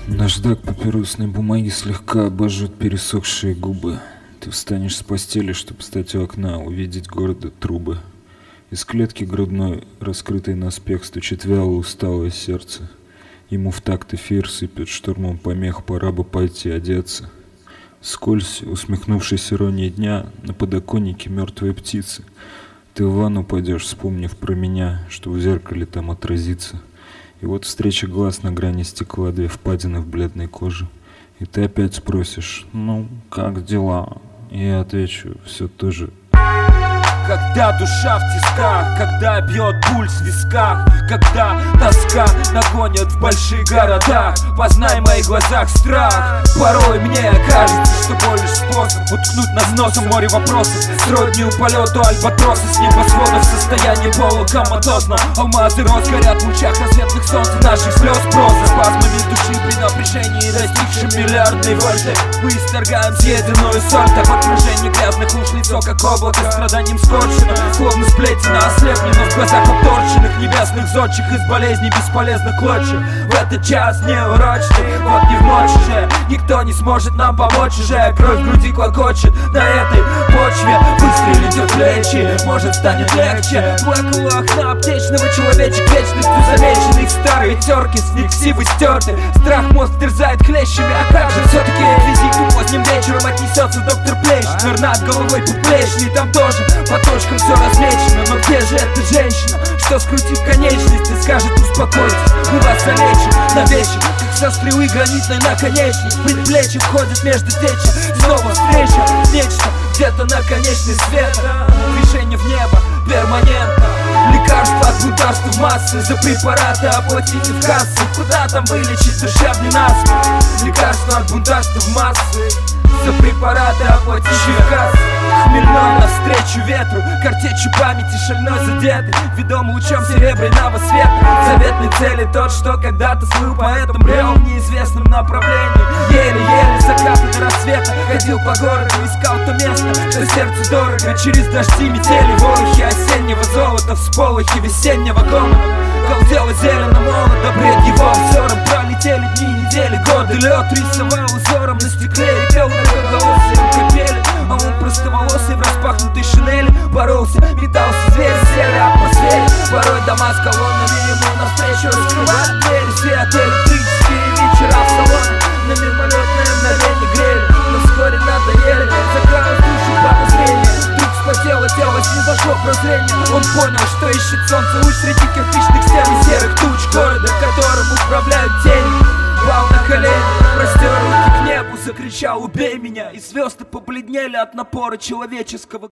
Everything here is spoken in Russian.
Наждак папиросной бумаги слегка обожжет пересохшие губы. Ты встанешь с постели, чтобы встать у окна, увидеть города трубы. Из клетки грудной, раскрытой наспех, стучит вяло усталое сердце. Ему в такт эфир сыпет штурмом помех, пора бы пойти одеться. Скользь, усмехнувшись иронией дня, на подоконнике мертвые птицы. Ты в ванну пойдешь, вспомнив про меня, что в зеркале там отразится. И вот встреча глаз на грани стекла, две впадины в бледной коже. И ты опять спросишь: ну, как дела? И я отвечу: все то же. Когда душа в тисках, когда бьет пульс в висках, когда тоска нагонит в больших городах, познай в моих глазах страх. Порой мне кажется, что боль лишь способ уткнуть над носом море вопросов, сродни полету альбатроса с небосвода в состоянии полукоматозно. Алмазы роз горят в лучах рассветных солнц, наших слез проза. Спазмами души при напряжении, достигшим миллиардной вольты, мы исторгаем съеденную соль, так в окружении грязных уж лицо, как облако, страданием скорчено, словно сплетено, ослеплено в глазах обторченных небесных зодчих из болезней бесполезных клочьев. В этот час неурочный, вот не в ночь уже никто не сможет нам помочь уже. Кровь в груди клокочет на этой почве, выстрелить в плечи, может станет легче. Плакал у окна аптечного человечек, вечностью замеченных старые терки, с них ксивы стерты. Страх мозг терзает клещами, а как же все-таки визиту поздним вечером отнесется доктор Плещ? Мир над головой подплечный, там тоже по точкам все размечено. Но где же эта женщина, что скрутив конечность и скажет: успокойтесь, мы вас залечим навечно, как со стрелы гранитной наконечник. Предплечье входит между течи, снова встреча, нечто где-то на конечный свет. Движение в небо перманентно, лекарства от бунтарства в массы, за препараты оплатите в кассы. Куда там вылечить душевный насморк? Лекарства от бунтарства в массы, за препараты оплатите в кассы. Хмельной навстречу ветру, картечью памяти шальной задеты, ведом лучом серебряного света. Заветной цели тот, что когда-то слыл поэтом, брел в неизвестном направлении. Еле-еле заката до рассвета ходил по городу, искал то место, что сердцу дорого. Через дожди метели, ворохи осеннего золота, всполохи весеннего гомона. Галдела зелено молодо, бред его взором. Пролетели дни, недели, годы, лед рисовал узором на стекле и пел многоголосием капели. А он простоволосый в распахнутой шинели боролся, метался зверь в серой атмосфере. Порой дома с колоннами ему навстречу раскрывают двери. Свет, электрические вечера в салоне на мимолетное мгновение грели, но вскоре надоели, закралось душу подозрения. Вдруг вспотело тело, снизошло прозрение. Он понял, что ищет солнце луч среди кирпичных стен и серых туч города, которым управляют тени. Пал на колени, простер руки к небу, закричал: убей меня. И звезды побледнели от напора человеческого